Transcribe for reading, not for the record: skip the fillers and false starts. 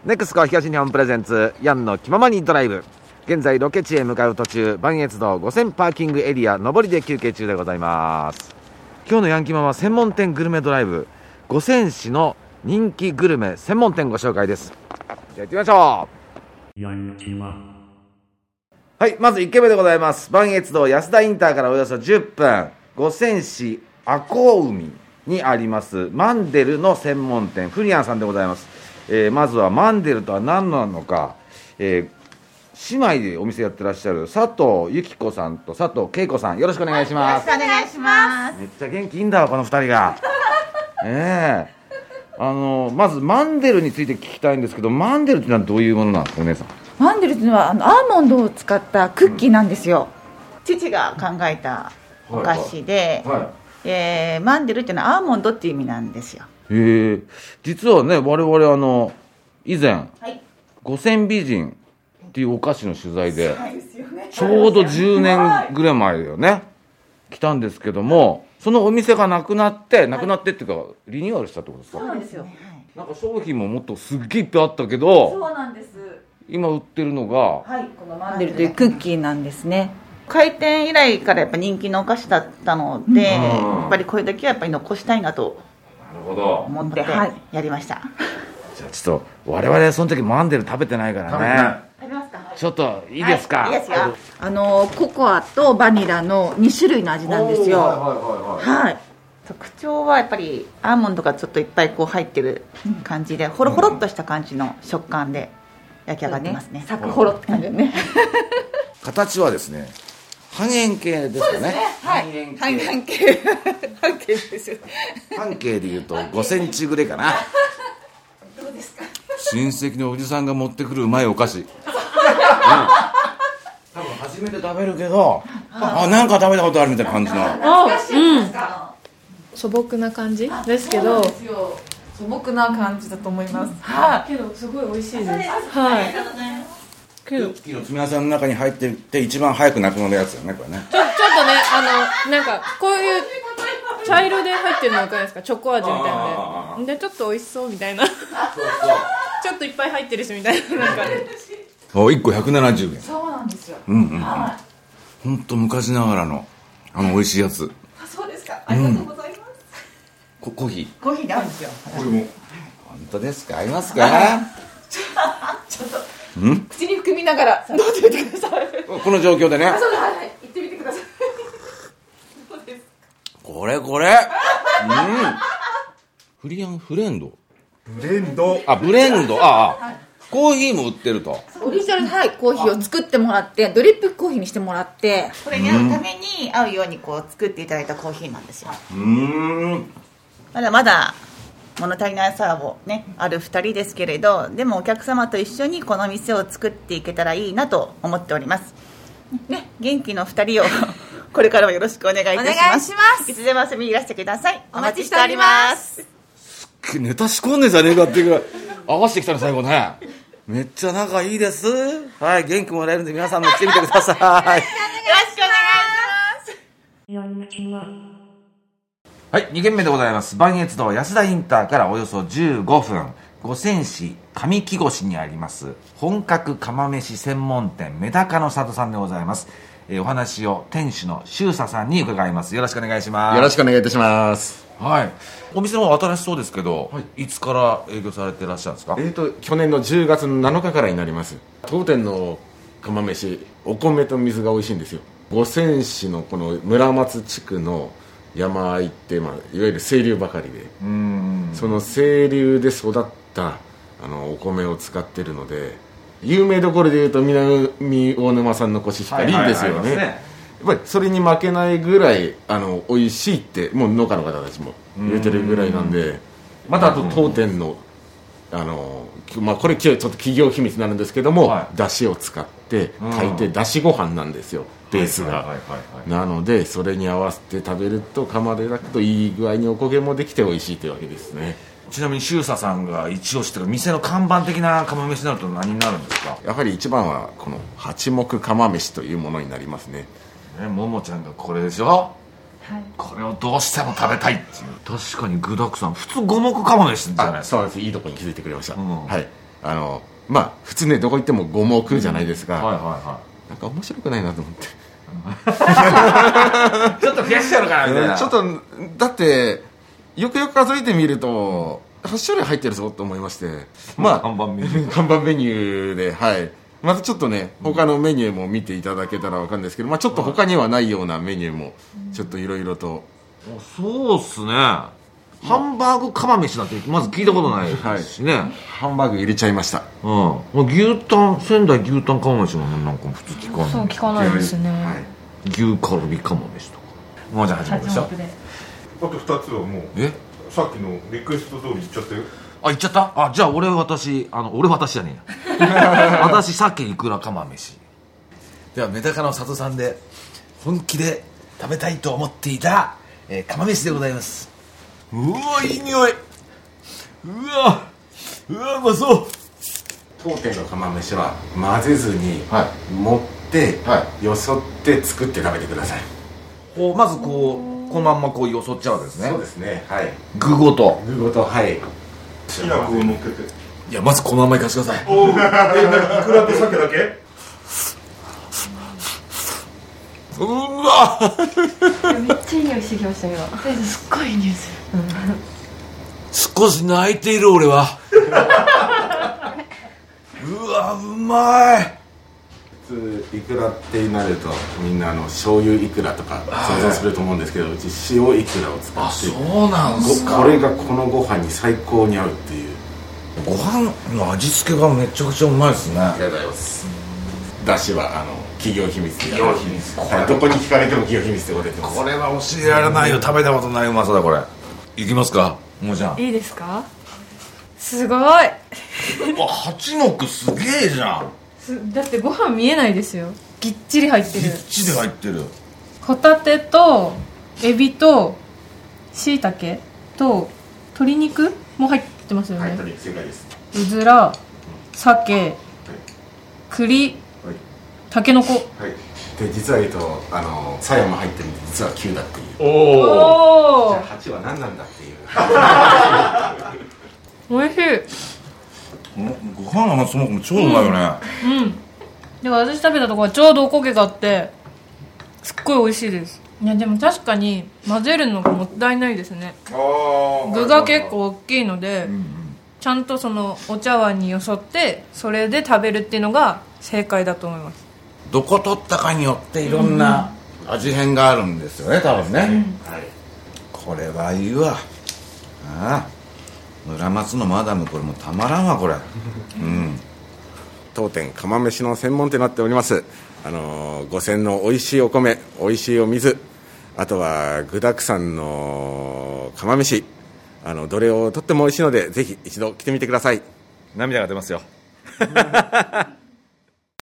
ネクスコ東日本プレゼンツヤンの気ままにドライブ。現在ロケ地へ向かう途中、磐越道5000パーキングエリア上りで休憩中でございます。今日のヤンキマは専門店グルメドライブ、五泉市の人気グルメ専門店ご紹介です。じゃあ行ってみましょう。ヤンキマ。はい、まず1軒目でございます。磐越道安田インターからおよそ10分、五泉市赤穂海にありますマンデルの専門店フリアンさんでございます。まずはマンデルとは何なのか、姉妹でお店やってらっしゃる佐藤由紀子さんと佐藤恵子さん、よろしくお願いします。 よろしくお願いします。 めっちゃ元気いいんだわこの2人がまずマンデルについて聞きたいんですけど、マンデルってのはどういうものなんですかお姉さん。 マンデルっていうのはアーモンドを使ったクッキーなんですよ、父が考えたお菓子で、マンデルっていうのはアーモンドっていう意味なんですよ。 実はね我々以前、五泉美人っていうお菓子の取材で、ちょうど10年ぐらい前だよね来たんですけども、そのお店がなくなってっていうかリニューアルしたってことですか。 そうなんですよ、 なんか商品ももっとすっげえいっぱいあったけど、 そうなんです。 今売ってるのが、 このマンデルというクッキーなんですね。開店以来からやっぱ人気のお菓子だったので、やっぱりこれだけはやっぱり残したいなと思ってやりました。 じゃあちょっと我々その時マンデル食べてないからね、 食べますか。 ちょっといいですか。 いいですよ。ココアとバニラの2種類の味なんですよ。特徴はやっぱりアーモンドがちょっといっぱいこう入ってる感じで、ホロホロっとした感じの食感で焼き上がってますね。サクホロって感じでね。 形はですね半円形ですかね。 半円形ですよ。 半径でいうと5センチぐらいかな。 どうですか。 親戚のおじさんが持ってくるうまいお菓子、多分初めて食べるけど、なんか食べたことあるみたいな感じの。 素朴な感じですけど、 素朴な感じだと思います。 けどすごい美味しいです。 クッキーの詰め合わせの中に入ってて一番早くなくなるやつよねこれね。 ちょっとねなんかこういう茶色で入ってるの分かりますか。チョコ味みたいなでちょっと美味しそうみたいな。ちょっといっぱい入ってるしみたいな、なんか 1個170円。 そうなんですよ。 ほんと昔ながらの美味しいやつ。 そうですか。ありがとうございます。 コーヒーで合うんですよ。 これも本当ですか。合いますか。 ちょっと口に含みながら飲んでみてください。 この状況でね。 行ってみてください。どうですか。 これフリアンフレンドブレンドコーヒーも売ってると。 オリジナルコーヒーを作ってもらって、ドリップコーヒーにしてもらって、これに合うために合うようにこう作っていただいたコーヒーなんですよ。まだまだ物足りないさをねある2人ですけれど、でもお客様と一緒にこの店を作っていけたらいいなと思っておりますね。元気の2人をこれからもよろしくお願いいたします。いつでも遊びにいらしてください。お待ちしております。 ネタ仕込んでじゃねえかっていうぐらい合わせてきたの最後ね。めっちゃ仲いいです。元気もらえるんで皆さんも来てみてください。よろしくお願いします。2軒目でございます。磐越道安田インターからおよそ15分、五泉市上木越にあります本格釜飯専門店メダカの里さんでございます。お話を店主の周佐さんに伺います。よろしくお願いします。 よろしくお願いいたします。 お店の方新しそうですけど、いつから営業されていらっしゃるんですか。 去年の10月の7日からになります。当店の釜飯、お米と水が美味しいんですよ。五泉市のこの村松地区の山あいって、いわゆる清流ばかりで、その清流で育ったお米を使ってるので、有名どころでいうと南大沼産のコシヒカリですよね。やっぱりそれに負けないぐらい美味しいってもう農家の方たちも言ってるぐらいなんで、またあと当店のこれちょっと企業秘密になるんですけども、だしを使って炊いてだしご飯なんですよ、ベースが。なのでそれに合わせて食べると釜で炊くといい具合におこげもできて美味しいというわけですね。 ちなみに周佐さんが一押しというか店の看板的な釜飯になると何になるんですか。 やはり一番はこの八目釜飯というものになりますね。 ももちゃんがこれでしょ、これをどうしても食べたいっていう。確かに具だくさん。普通五目釜飯じゃないですか。 そうです。いいとこに気づいてくれました。 まあ普通ねどこ行っても五目じゃないですか、 はいはいはなんか面白くないなと思っていちょっと増やしちゃうのかなみたいなちょっとだってよくよく数えてみると8種類入ってるぞと思いまして、まあ看板メニュー看板メニューで、はい、またちょっとね他のメニューも見ていただけたら分かるんですけど、まあ、ちょっと他にはないようなメニューもちょっといろいろと、 そうっすね、ハンバーグ釜飯なんてまず聞いたことないしね、 ハンバーグ入れちゃいました。 牛タン、仙台牛タン釜飯もなんか普通聞かない。 そう聞かないですね、 牛カルビ釜飯とかもうじゃあ始まるでしょ。 あと2つはもうさっきのリクエスト通り言っちゃったよ。 あ、言っちゃった。あ、じゃあ俺私じゃねえや私鮭いくら釜飯ではメダカの里さんで本気で食べたいと思っていた、釜飯でございます。うわ、いい匂い。うわうまそう。 当店の釜飯は混ぜずに、持って、よそって作って食べてください。 こうまずこのまんまこうよそっちゃうわけですね。 そうですね、はい、 具ごと。 はい、 きな粉を乗っけて。 いや、まずこのままいかせてください。 おお、いくらと鮭だけ？ うわめっちゃいい匂いしてきました今。すっごいいい匂いする。 少し泣いている俺はうわ、うまい。 普通イクラってなるとみんな醤油イクラとか想像すると思うんですけど、うち塩イクラを使って、 そうなんすか。 これがこのご飯に最高に合うっていう。 ご飯の味付けがめちゃくちゃうまいですね。 ありがとうございます。だしは企業秘密で、どこに聞かれても企業秘密でございます。 これは教えられないよ。食べたことないうまさだこれ。いきますか、もうじゃん。 いいですか。すごい。 うわ、八目すげえじゃん。 だってご飯見えないですよ。ぎっちり入ってる。 ぎっちり入ってる。 ホタテとエビと椎茸と鶏肉も入ってますよね。 はい、正解です。 うずら、鮭、栗、たけのこ。 はい。で実はさやも入ってるんで実は9だっていう。 おおお。 じゃあ8は何なんだっていう。 美味しい。 ご飯がそもそも超うまいよね。 でも私食べたところはちょうどおこげがあってすっごい美味しいです。いやでも確かに混ぜるのがもったいないですね。具が結構大きいので、ちゃんとそのお茶碗によそってそれで食べるっていうのが正解だと思います。 どこ取ったかによっていろんな味変があるんですよね、多分ね、 はい。 これはいいわ。ああ、村松のマダム、これもうたまらんわこれ当店釜飯の専門店になっております。五泉の美味しいお米、美味しいお水、あとは具沢山の釜飯、どれをとっても美味しいのでぜひ一度来てみてください。 涙が出ますよ